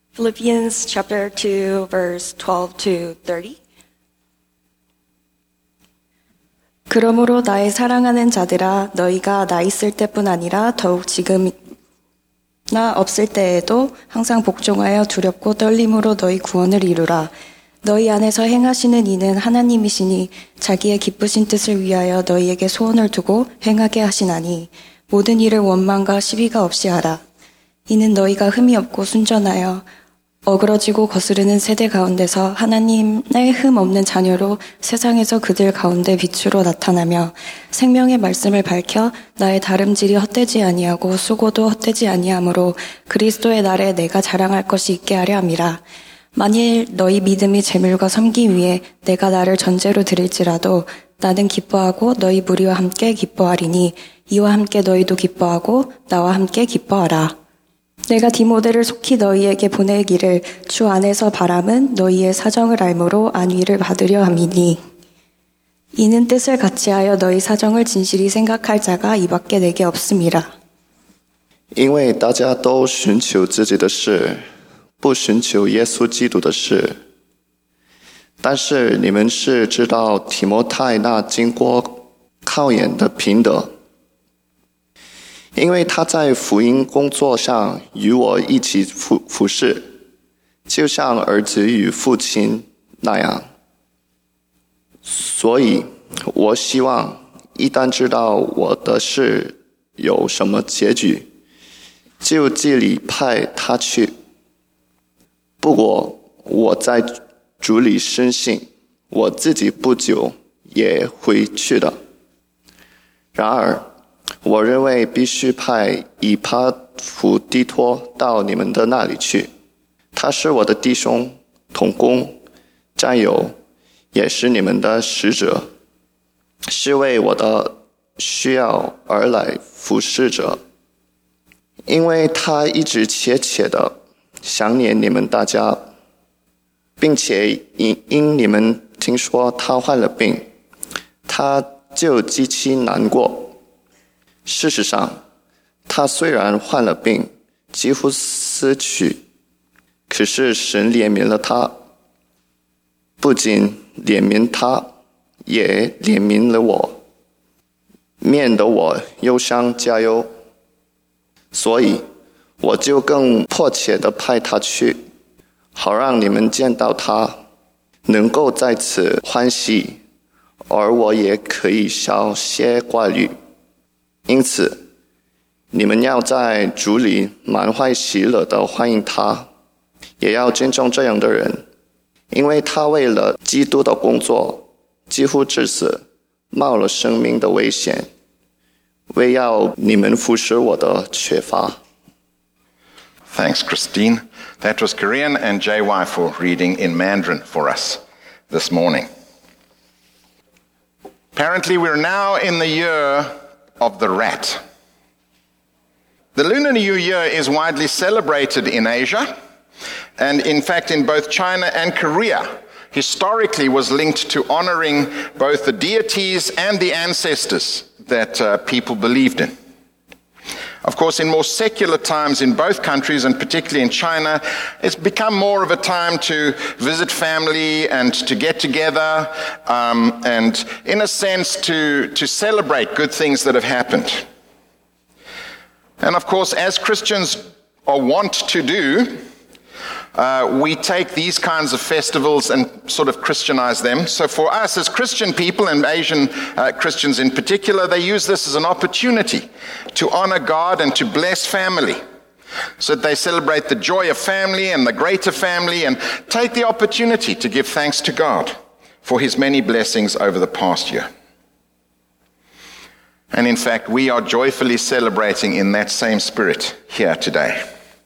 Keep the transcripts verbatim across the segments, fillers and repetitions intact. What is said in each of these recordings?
Philippians chapter two, verse twelve to thirty. 그러므로 나의 사랑하는 자들아, 너희가 나 있을 때뿐 아니라 더욱 지금 나 없을 때에도 항상 복종하여 두렵고 떨림으로 너희 구원을 이루라. 너희 안에서 행하시는 이는 하나님이시니 자기의 기쁘신 뜻을 위하여 너희에게 소원을 두고 행하게 하시나니 모든 일을 원망과 시비가 없이 하라. 이는 너희가 흠이 없고 순전하여 어그러지고 거스르는 세대 가운데서 하나님의 흠 없는 자녀로 세상에서 그들 가운데 빛으로 나타나며 생명의 말씀을 밝혀 나의 다름질이 헛되지 아니하고 수고도 헛되지 아니하므로 그리스도의 날에 내가 자랑할 것이 있게 하려 함이라. 만일 너희 믿음이 재물과 섬기 위해 내가 나를 전제로 드릴지라도 나는 기뻐하고 너희 무리와 함께 기뻐하리니 이와 함께 너희도 기뻐하고 나와 함께 기뻐하라. 내가 디모데를 속히 너희에게 보내기를 주 안에서 바람은 너희의 사정을 알므로 안위를 받으려 함이니 이는 뜻을 같이하여 너희 사정을 진실히 생각할 자가 이밖에 내게 없음이라. 因为大家都寻求自己的事，不寻求耶稣基督的事。但是你们是知道提摩太那经过考验的品德，因为他在福音工作上与我一起服服侍，就像儿子与父亲那样。所以我希望一旦知道我的事有什么结局，就尽力派他去。不过我在主里深信，我自己不久也会去的。然而我认为必须派以巴弗提托到你们的那里去，他是我的弟兄、同工、战友，也是你们的使者，是为我的需要而来服侍者。因为他一直切切的想念你们大家，并且因因你们听说他患了病，他就极其难过。事实上，他虽然患了病，几乎死去，可是神怜悯了他，不仅怜悯他，也怜悯了我，免得我忧伤加忧。所以我就更迫切地派他去，好让你们见到他，能够在此欢喜，而我也可以少些挂虑。因此你们要在主里满怀喜乐地欢迎他，也要尊重这样的人，因为他为了基督的工作几乎致死，冒了生命的危险，为要你们服侍我的缺乏。 Thanks, Christine. That was Korean and J Y for reading in Mandarin for us this morning. Apparently we're now in the year of the rat. The Lunar New Year is widely celebrated in Asia, and in fact in both China and Korea, historically was linked to honoring both the deities and the ancestors that uh, people believed in. Of course, in more secular times in both countries, and particularly in China, it's become more of a time to visit family and to get together, um, and in a sense to, to celebrate good things that have happened. And of course, as Christians are wont to do, Uh, we take these kinds of festivals and sort of Christianize them. So for us as Christian people, and Asian uh, Christians in particular, they use this as an opportunity to honor God and to bless family. So that they celebrate the joy of family and the greater family, and take the opportunity to give thanks to God for his many blessings over the past year. And in fact, we are joyfully celebrating in that same spirit here today.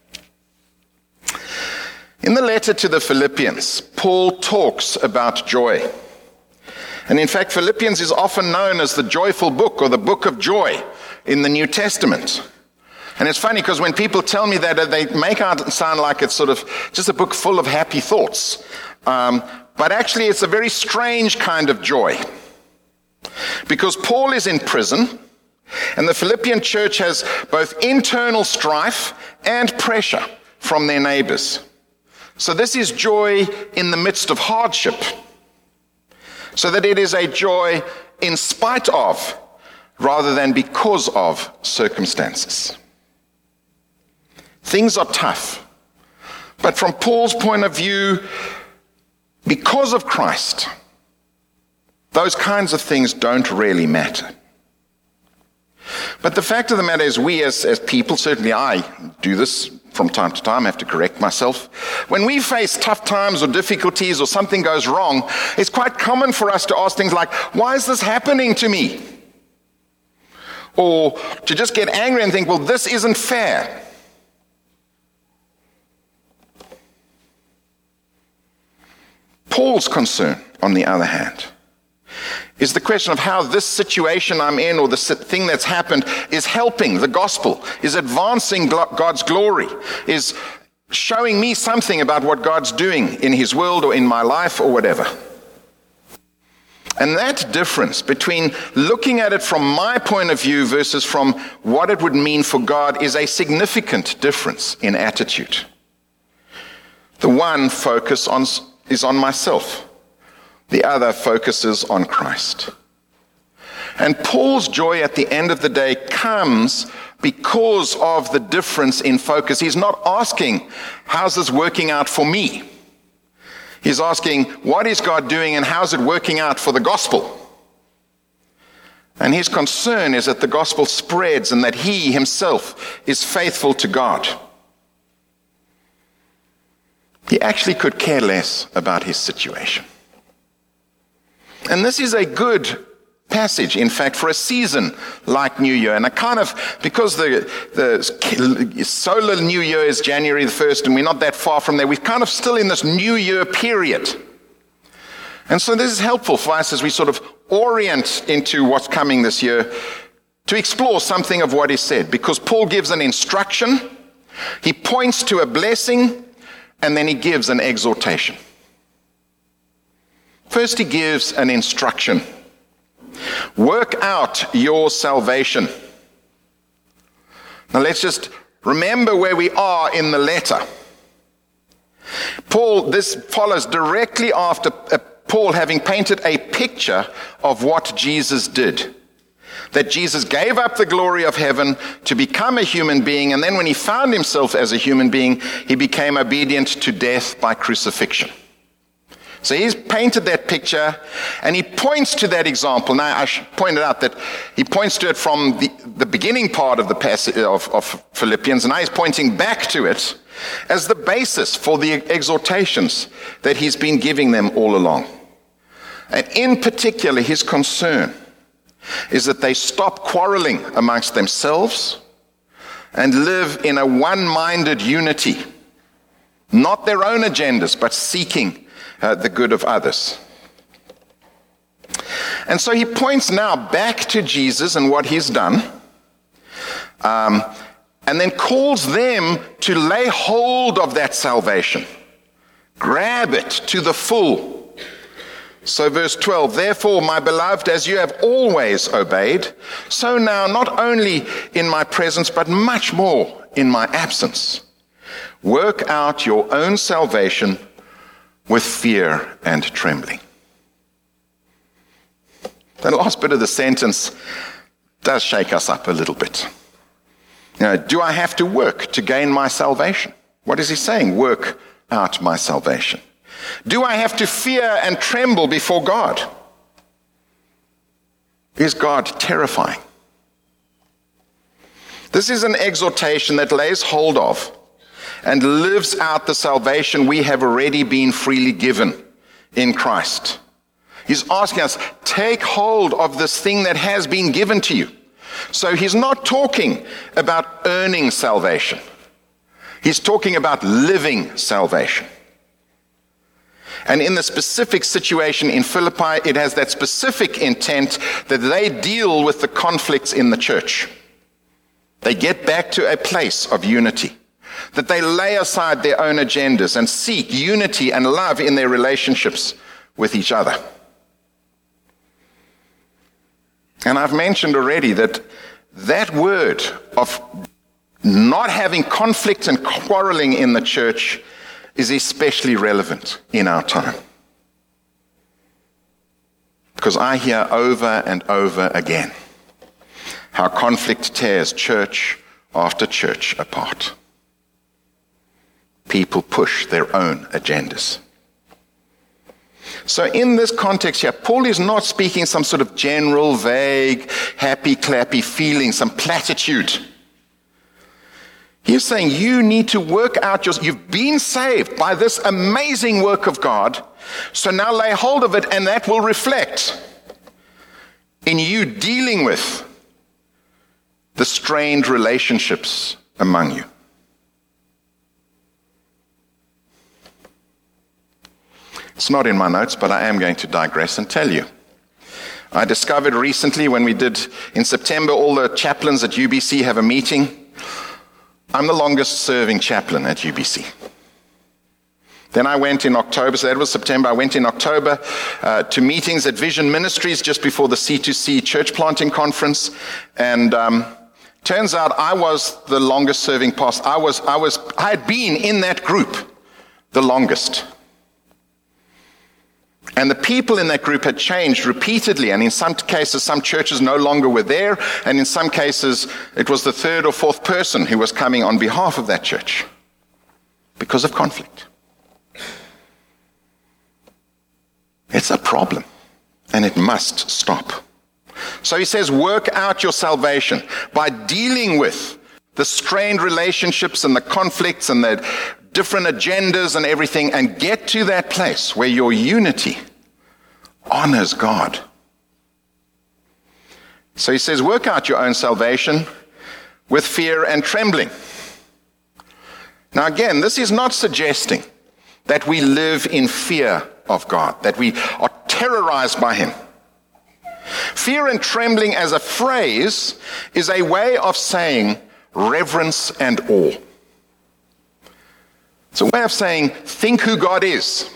In the letter to the Philippians, Paul talks about joy. And in fact, Philippians is often known as the joyful book, or the book of joy in the New Testament. And it's funny because when people tell me that, they make it sound like it's sort of just a book full of happy thoughts. Um, but actually it's a very strange kind of joy. Because Paul is in prison, and the Philippian church has both internal strife and pressure from their neighbors. So this is joy in the midst of hardship, so that it is a joy in spite of, rather than because of circumstances. Things are tough, but from Paul's point of view, because of Christ, those kinds of things don't really matter. But the fact of the matter is, we as, as people, certainly I do this from time to time, I have to correct myself. When we face tough times or difficulties or something goes wrong, it's quite common for us to ask things like, why is this happening to me? Or to just get angry and think, well, this isn't fair. Paul's concern, on the other hand, is the question of how this situation I'm in or the thing that's happened is helping the gospel, is advancing God's glory, is showing me something about what God's doing in his world or in my life or whatever. And that difference between looking at it from my point of view versus from what it would mean for God is a significant difference in attitude. The one focus on, is on myself. The other focuses on Christ. And Paul's joy at the end of the day comes because of the difference in focus. He's not asking, how's this working out for me? He's asking, what is God doing and how's it working out for the gospel? And his concern is that the gospel spreads and that he himself is faithful to God. He actually could care less about his situation. And this is a good passage, in fact, for a season like New Year. And I kind of, because the, the solar New Year is January the first, and we're not that far from there, we're kind of still in this New Year period. And so this is helpful for us as we sort of orient into what's coming this year, to explore something of what is said. Because Paul gives an instruction, he points to a blessing, and then he gives an exhortation. First, he gives an instruction. Work out your salvation. Now let's just remember where we are in the letter. Paul, this follows directly after uh, Paul having painted a picture of what Jesus did. That Jesus gave up the glory of heaven to become a human being, and then when he found himself as a human being, he became obedient to death by crucifixion. So he's painted that picture, and he points to that example. Now, I should point out that he points to it from the, the beginning part of the passage of, of Philippians, and now he's pointing back to it as the basis for the exhortations that he's been giving them all along. And in particular, his concern is that they stop quarreling amongst themselves and live in a one-minded unity, not their own agendas, but seeking Uh, the good of others. And so he points now back to Jesus and what he's done, um, and then calls them to lay hold of that salvation. Grab it to the full. So verse twelve, therefore, my beloved, as you have always obeyed, so now not only in my presence, but much more in my absence, work out your own salvation with fear and trembling. The last bit of the sentence does shake us up a little bit. You know, do I have to work to gain my salvation? What is he saying? Work out my salvation. Do I have to fear and tremble before God? Is God terrifying? This is an exhortation that lays hold of and lives out the salvation we have already been freely given in Christ. He's asking us, take hold of this thing that has been given to you. So he's not talking about earning salvation. He's talking about living salvation. And in the specific situation in Philippi, it has that specific intent that they deal with the conflicts in the church. They get back to a place of unity. That they lay aside their own agendas and seek unity and love in their relationships with each other. And I've mentioned already that that word of not having conflict and quarreling in the church is especially relevant in our time. Because I hear over and over again how conflict tears church after church apart. People push their own agendas. So in this context here, Paul is not speaking some sort of general, vague, happy, clappy feeling, some platitude. He's saying you need to work out your, you've been saved by this amazing work of God, so now lay hold of it, and that will reflect in you dealing with the strained relationships among you. It's not in my notes, but I am going to digress and tell you. I discovered recently when we did, in September, all the chaplains at U B C have a meeting. I'm the longest serving chaplain at U B C. Then I went in October, so that was September, I went in October uh, to meetings at Vision Ministries just before the C two C church planting conference. And um, turns out I was the longest serving pastor. I was, I was, I had been in that group the longest. And the people in that group had changed repeatedly, and in some cases, some churches no longer were there, and in some cases, it was the third or fourth person who was coming on behalf of that church because of conflict. It's a problem, and it must stop. So he says, work out your salvation by dealing with the strained relationships and the conflicts and the different agendas and everything, and get to that place where your unity honors God. So he says, work out your own salvation with fear and trembling. Now again, this is not suggesting that we live in fear of God, that we are terrorized by him. Fear and trembling as a phrase is a way of saying reverence and awe. It's a way of saying, think who God is.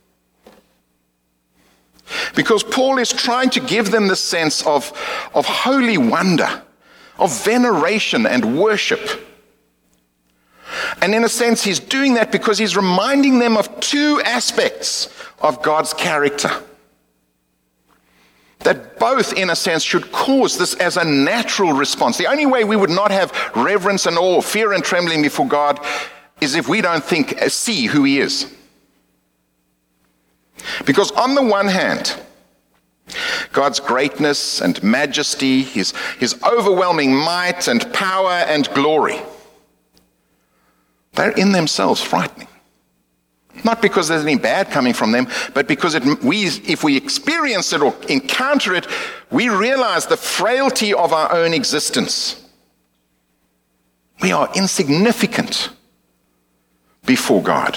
Because Paul is trying to give them the sense of, of holy wonder, of veneration and worship. And in a sense, he's doing that because he's reminding them of two aspects of God's character that both, in a sense, should cause this as a natural response. The only way we would not have reverence and awe, fear and trembling before God is if we don't think, see who he is. Because on the one hand, God's greatness and majesty, his, his overwhelming might and power and glory, they're in themselves frightening. Not because there's any bad coming from them, but because it, we, if we experience it or encounter it, we realize the frailty of our own existence. We are insignificant before God.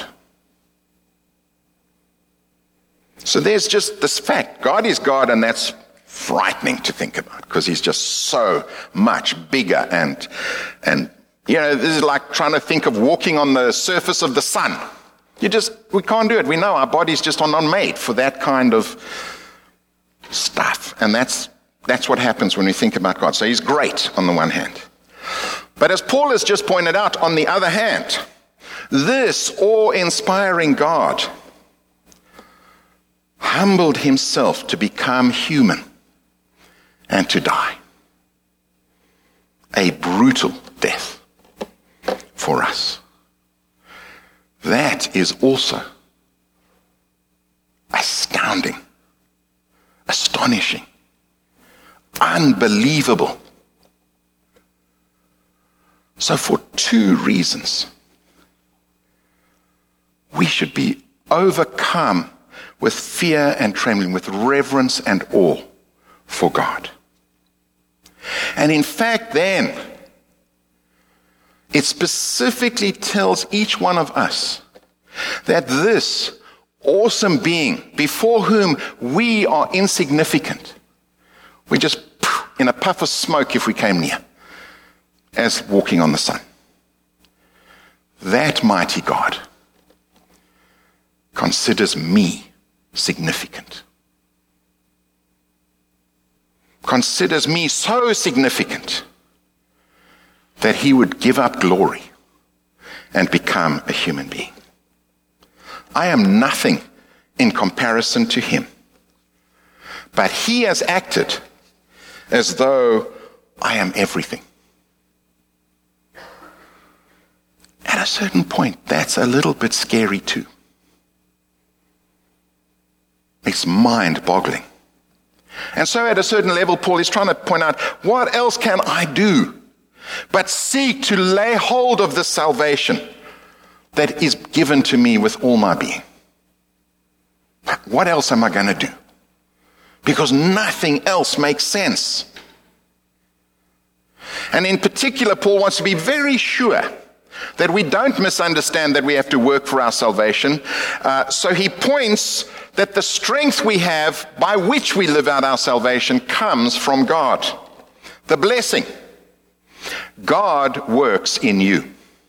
So there's just this fact. God is God, and that's frightening to think about because he's just so much bigger. And, and you know, this is like trying to think of walking on the surface of the sun. You just, we can't do it. We know our bodies just are not made for that kind of stuff. And that's, that's what happens when we think about God. So he's great on the one hand. But as Paul has just pointed out, on the other hand, this awe-inspiring God humbled himself to become human and to die. A brutal death for us. That is also astounding, astonishing, unbelievable. So for two reasons, we should be overcome with fear and trembling, with reverence and awe for God. And in fact, then, it specifically tells each one of us that this awesome being, before whom we are insignificant, we just in a puff of smoke if we came near, as walking on the sun. That mighty God considers me significant. Considers me so significant that he would give up glory and become a human being. I am nothing in comparison to him. But he has acted as though I am everything. At a certain point, that's a little bit scary too. It's mind-boggling. And so at a certain level, Paul is trying to point out, what else can I do but seek to lay hold of this salvation that is given to me with all my being? What else am I going to do? Because nothing else makes sense. And in particular, Paul wants to be very sure that we don't misunderstand that we have to work for our salvation. Uh, so he points that the strength we have by which we live out our salvation comes from God. The blessing. God works in you.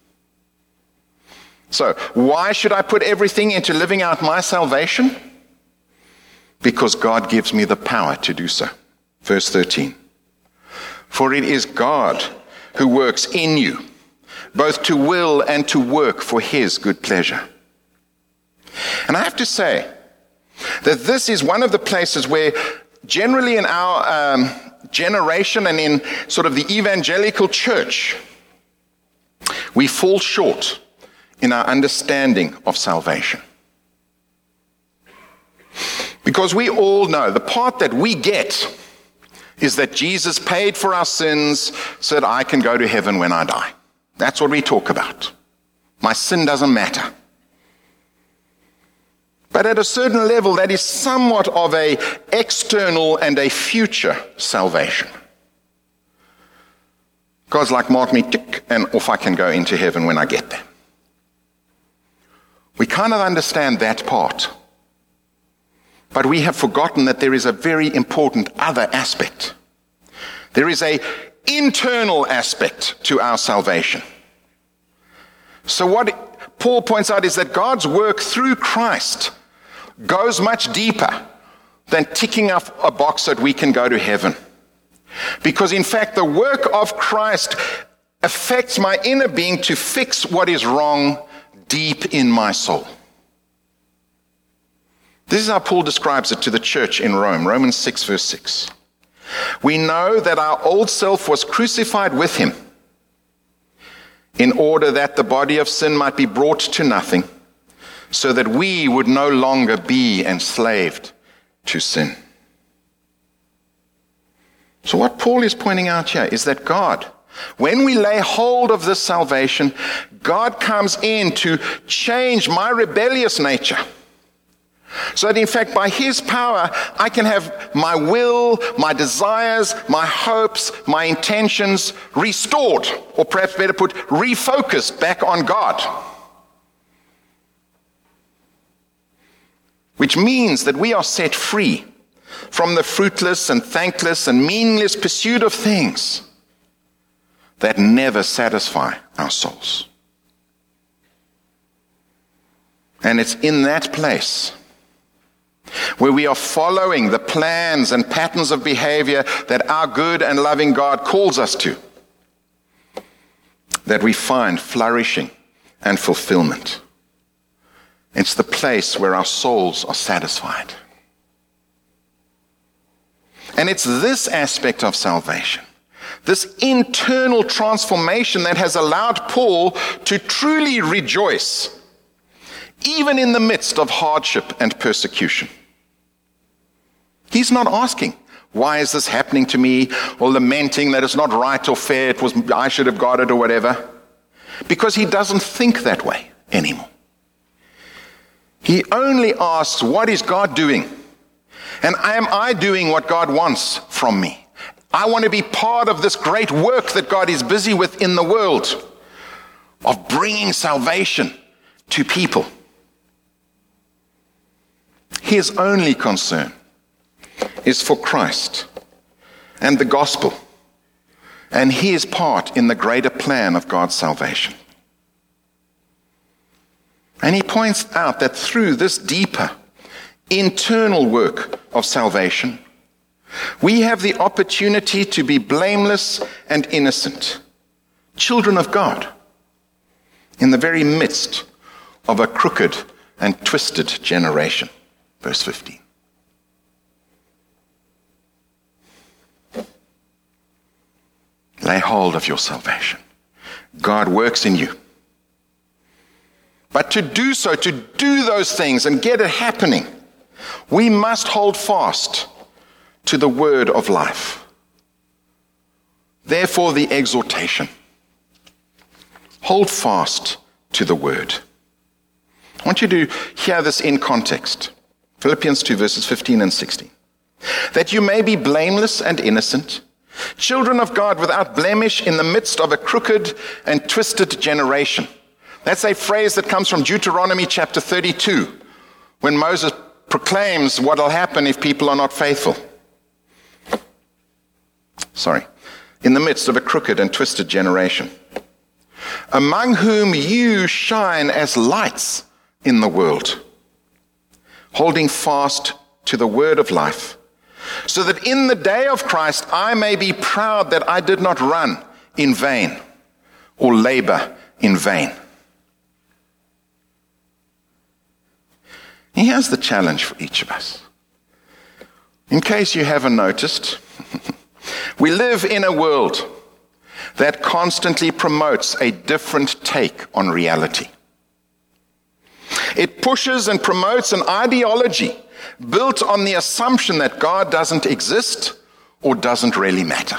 So, why should I put everything into living out my salvation? Because God gives me the power to do so. Verse thirteen. For it is God who works in you, both to will and to work for his good pleasure. And I have to say that this is one of the places where generally in our um, generation and in sort of the evangelical church, we fall short in our understanding of salvation. Because we all know the part that we get is that Jesus paid for our sins so that I can go to heaven when I die. That's what we talk about. My sin doesn't matter. But at a certain level, that is somewhat of an external and a future salvation. God's like, mark me, tick, and off I can go into heaven when I get there. We kind of understand that part. But we have forgotten that there is a very important other aspect. There is an internal aspect to our salvation. So what Paul points out is that God's work through Christ goes much deeper than ticking off a box so that we can go to heaven. Because in fact, the work of Christ affects my inner being to fix what is wrong deep in my soul. This is how Paul describes it to the church in Rome, Romans six, verse six. We know that our old self was crucified with him in order that the body of sin might be brought to nothing, so that we would no longer be enslaved to sin. So what Paul is pointing out here is that God, when we lay hold of this salvation, God comes in to change my rebellious nature. So that in fact, by his power, I can have my will, my desires, my hopes, my intentions restored, or perhaps better put, refocused back on God. Which means that we are set free from the fruitless and thankless and meaningless pursuit of things that never satisfy our souls. And it's in that place where we are following the plans and patterns of behavior that our good and loving God calls us to, that we find flourishing and fulfillment. It's the place where our souls are satisfied. And it's this aspect of salvation, this internal transformation, that has allowed Paul to truly rejoice, even in the midst of hardship and persecution. He's not asking, why is this happening to me? Or lamenting that it's not right or fair, it was I should have got it or whatever. Because he doesn't think that way anymore. He only asks, what is God doing? And am I doing what God wants from me? I want to be part of this great work that God is busy with in the world, of bringing salvation to people. His only concern is for Christ and the gospel and his part in the greater plan of God's salvation. And he points out that through this deeper internal work of salvation, we have the opportunity to be blameless and innocent, children of God, in the very midst of a crooked and twisted generation. Verse fifteen. Lay hold of your salvation. God works in you. But to do so, to do those things and get it happening, we must hold fast to the word of life. Therefore, the exhortation. Hold fast to the word. I want you to hear this in context. Philippians two, verses fifteen and sixteen. That you may be blameless and innocent, children of God without blemish in the midst of a crooked and twisted generation. That's a phrase that comes from Deuteronomy chapter thirty-two, when Moses proclaims what will happen if people are not faithful. Sorry. In the midst of a crooked and twisted generation, among whom you shine as lights in the world, holding fast to the word of life, so that in the day of Christ I may be proud that I did not run in vain or labor in vain. Here's the challenge for each of us. In case you haven't noticed, we live in a world that constantly promotes a different take on reality. It pushes and promotes an ideology built on the assumption that God doesn't exist or doesn't really matter.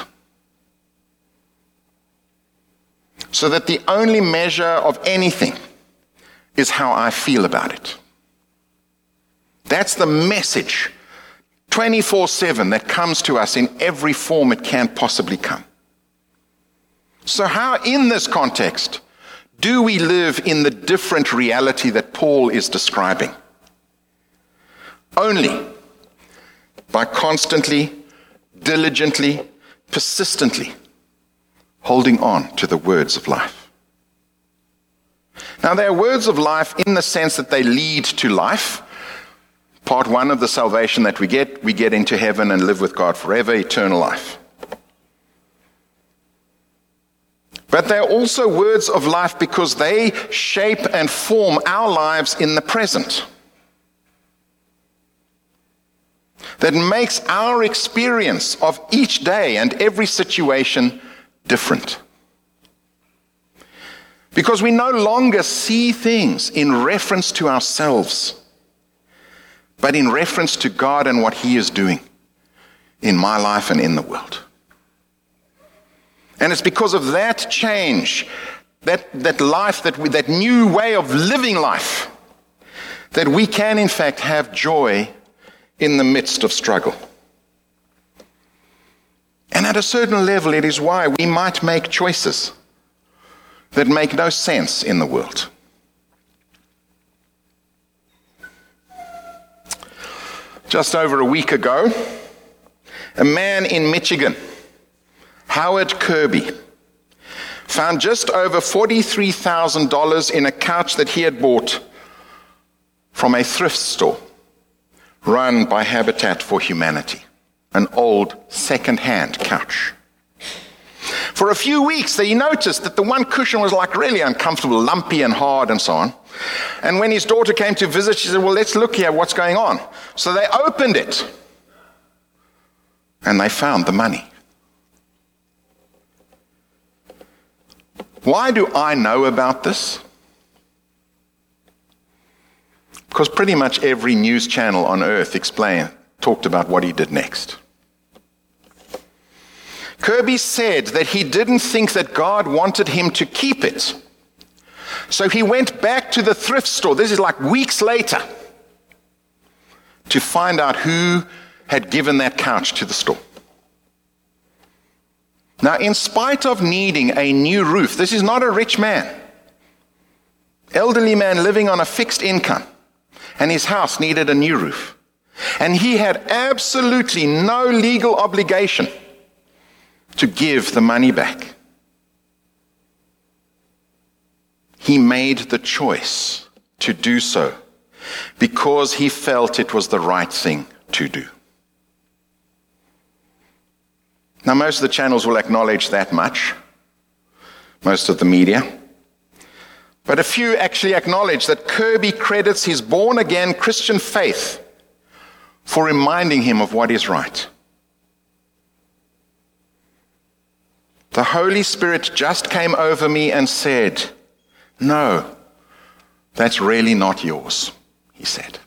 So that the only measure of anything is how I feel about it. That's the message twenty-four seven that comes to us in every form it can possibly come. So how, in this context, do we live in the different reality that Paul is describing? Only by constantly, diligently, persistently holding on to the words of life. Now, they are words of life in the sense that they lead to life. Part one of the salvation that we get, we get into heaven and live with God forever, eternal life. But they're also words of life because they shape and form our lives in the present. That makes our experience of each day and every situation different. Because we no longer see things in reference to ourselves, but in reference to God and what He is doing in my life and in the world. And it's because of that change, that, that life, that, we, that new way of living life, that we can in fact have joy in the midst of struggle. And at a certain level, it is why we might make choices that make no sense in the world. Just over a week ago, a man in Michigan, Howard Kirby, found just over forty-three thousand dollars in a couch that he had bought from a thrift store run by Habitat for Humanity, an old second-hand couch. For a few weeks, he noticed that the one cushion was like really uncomfortable, lumpy and hard and so on. And when his daughter came to visit, she said, well, let's look here, what's going on? So they opened it, and they found the money. Why do I know about this? Because pretty much every news channel on earth explained, talked about what he did next. Kirby said that he didn't think that God wanted him to keep it. So he went back to the thrift store, this is like weeks later, to find out who had given that couch to the store. Now, in spite of needing a new roof, this is not a rich man, elderly man living on a fixed income, and his house needed a new roof. And he had absolutely no legal obligation to give the money back. He made the choice to do so because he felt it was the right thing to do. Now, most of the channels will acknowledge that much, most of the media. But a few actually acknowledge that Kirby credits his born-again Christian faith for reminding him of what is right. The Holy Spirit just came over me and said, "No, that's really not yours," he said.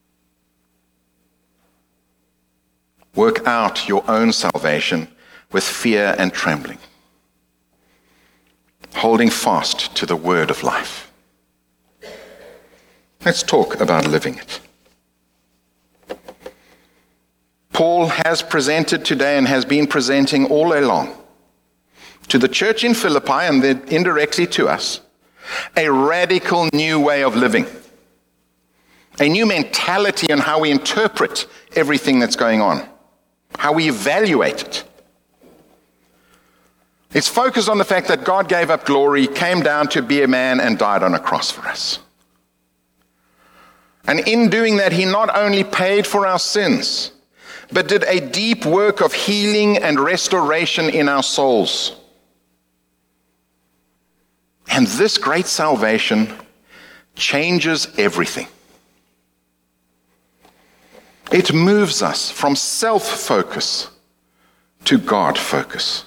Work out your own salvation with fear and trembling, holding fast to the word of life. Let's talk about living it. Paul has presented today and has been presenting all along to the church in Philippi and then indirectly to us a radical new way of living, a new mentality on how we interpret everything that's going on, how we evaluate it. It's focused on the fact that God gave up glory, came down to be a man, and died on a cross for us. And in doing that, he not only paid for our sins, but did a deep work of healing and restoration in our souls. And this great salvation changes everything. It moves us from self-focus to God-focus.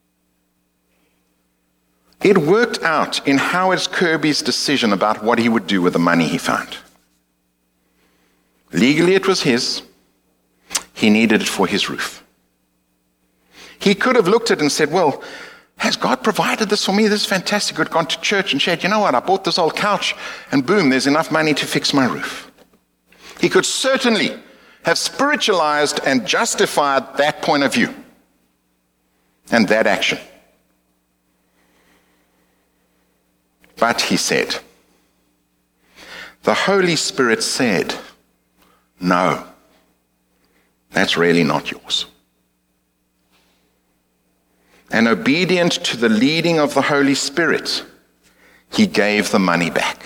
It worked out in Howard Kirby's decision about what he would do with the money he found. Legally, it was his. He needed it for his roof. He could have looked at it and said, "Well, has God provided this for me? This is fantastic." I'd gone to church and shared, "You know what, I bought this old couch, and boom, there's enough money to fix my roof." He could certainly have spiritualized and justified that point of view and that action. But he said, the Holy Spirit said, "No, that's really not yours." And obedient to the leading of the Holy Spirit, he gave the money back.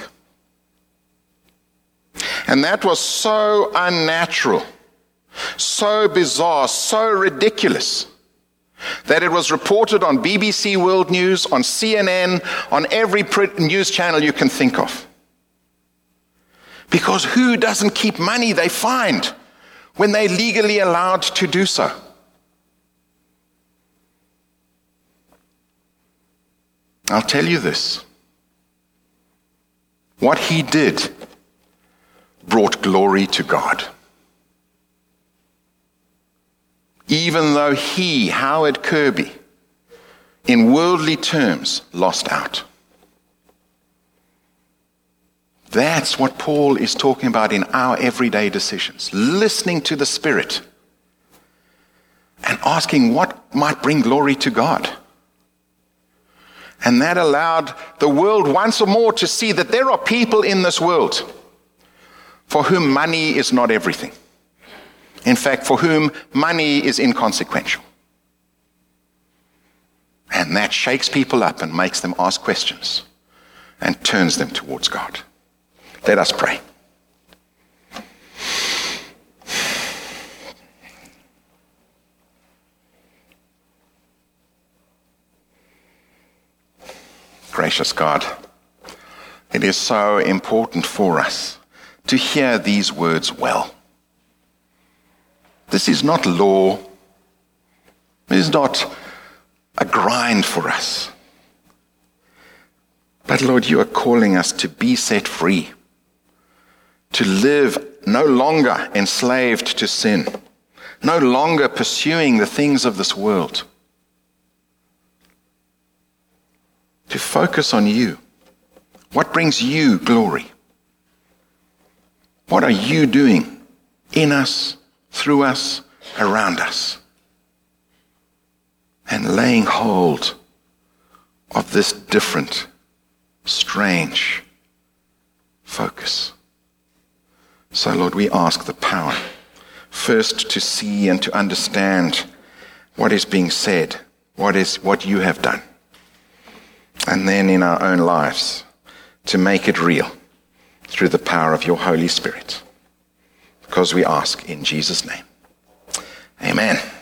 And that was so unnatural, so bizarre, so ridiculous, that it was reported on B B C World News, on C N N, on every news channel you can think of. Because who doesn't keep money they find when they're legally allowed to do so? I'll tell you this. What he did brought glory to God. Even though he, Howard Kirby, in worldly terms, lost out. That's what Paul is talking about in our everyday decisions. Listening to the Spirit and asking what might bring glory to God. And that allowed the world once more to see that there are people in this world for whom money is not everything. In fact, for whom money is inconsequential. And that shakes people up and makes them ask questions and turns them towards God. Let us pray. Gracious God, it is so important for us to hear these words well. This is not law. It is not a grind for us. But Lord, you are calling us to be set free, to live no longer enslaved to sin, no longer pursuing the things of this world, to focus on you. What brings you glory? What are you doing in us, through us, around us? And laying hold of this different, strange focus. So, Lord, we ask the power, first to see and to understand what is being said, what is what you have done. And then in our own lives, to make it real through the power of your Holy Spirit. Because we ask in Jesus' name. Amen.